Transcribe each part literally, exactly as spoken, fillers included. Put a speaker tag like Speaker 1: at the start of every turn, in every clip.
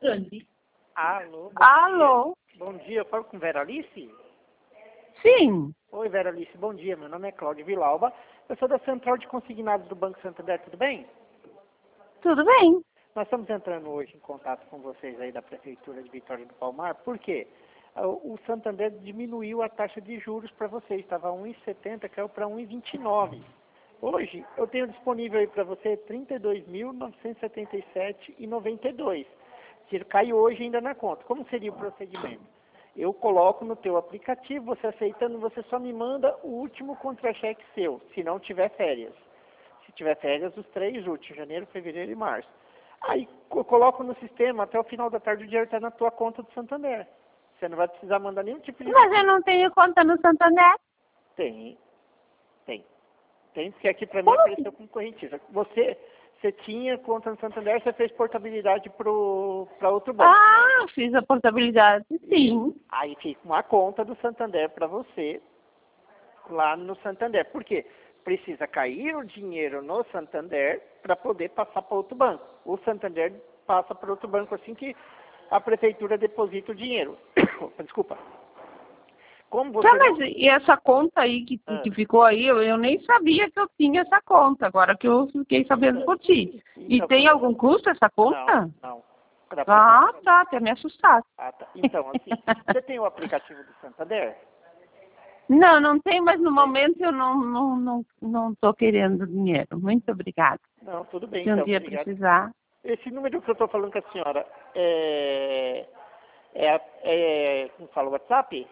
Speaker 1: grande.
Speaker 2: Alô? Bom
Speaker 1: Alô?
Speaker 2: Dia. Bom dia, eu falo com Vera Alice?
Speaker 1: Sim.
Speaker 2: Oi, Vera Alice, bom dia. Meu nome é Cláudio Vilauba. Eu sou da Central de Consignados do Banco Santander, tudo bem?
Speaker 1: Tudo bem.
Speaker 2: Nós estamos entrando hoje em contato com vocês aí da Prefeitura de Vitória do Palmar. Por quê? O Santander diminuiu a taxa de juros para vocês. Estava um vírgula setenta, caiu para um vírgula vinte e nove. Hoje, eu tenho disponível aí para você trinta e dois mil, novecentos e setenta e sete reais e noventa e dois centavos. Que cai hoje ainda na conta. Como seria o procedimento? Eu coloco no teu aplicativo, você aceitando, você só me manda o último contra-cheque seu, se não tiver férias. Se tiver férias, os três últimos, janeiro, fevereiro e março. Aí eu coloco no sistema, até o final da tarde o dinheiro está na tua conta do Santander. Você não vai precisar mandar nenhum tipo de...
Speaker 1: Mas eu não tenho conta no Santander.
Speaker 2: Tem, tem. Tem, porque aqui para mim
Speaker 1: Como
Speaker 2: apareceu
Speaker 1: assim?
Speaker 2: como correntistas. Você, você tinha conta no Santander, você fez portabilidade para outro banco.
Speaker 1: Ah, fiz a portabilidade, sim.
Speaker 2: Aí fica uma conta do Santander para você lá no Santander. Por quê? Precisa cair o dinheiro no Santander para poder passar para outro banco. O Santander passa para outro banco assim que a prefeitura deposita o dinheiro. Desculpa. Como você
Speaker 1: Tá,
Speaker 2: não...
Speaker 1: mas e essa conta aí que,
Speaker 2: Ah,
Speaker 1: que ficou aí, eu, eu nem sabia que eu tinha essa conta, agora que eu fiquei sabendo por ti. E
Speaker 2: então,
Speaker 1: tem algum custo essa
Speaker 2: não,
Speaker 1: conta?
Speaker 2: não. Pra
Speaker 1: Ah,
Speaker 2: aplicação.
Speaker 1: tá, até me assustar.
Speaker 2: Ah, tá. Então, assim, você tem o aplicativo do Santander?
Speaker 1: Não, não tem, mas no
Speaker 2: Tem.
Speaker 1: momento eu não não não não estou querendo dinheiro. Muito obrigada.
Speaker 2: Não, tudo bem,
Speaker 1: Se um
Speaker 2: então,
Speaker 1: dia
Speaker 2: obrigado.
Speaker 1: precisar.
Speaker 2: Esse número que eu estou falando com a senhora é, é, a- é como fala, o WhatsApp?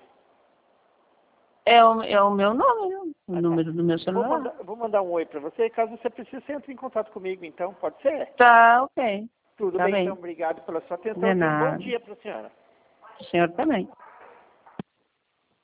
Speaker 1: É o, é o meu número, o
Speaker 2: Ah, tá.
Speaker 1: número do meu
Speaker 2: Eu vou
Speaker 1: celular.
Speaker 2: mandar, eu vou mandar um oi para você, caso você precise, você entre em contato comigo, então, pode ser?
Speaker 1: Tá, ok.
Speaker 2: Tudo
Speaker 1: Tá
Speaker 2: bem, então,
Speaker 1: bem.
Speaker 2: obrigado pela sua atenção
Speaker 1: De
Speaker 2: e um bom
Speaker 1: nada.
Speaker 2: dia para a senhora.
Speaker 1: O senhor também.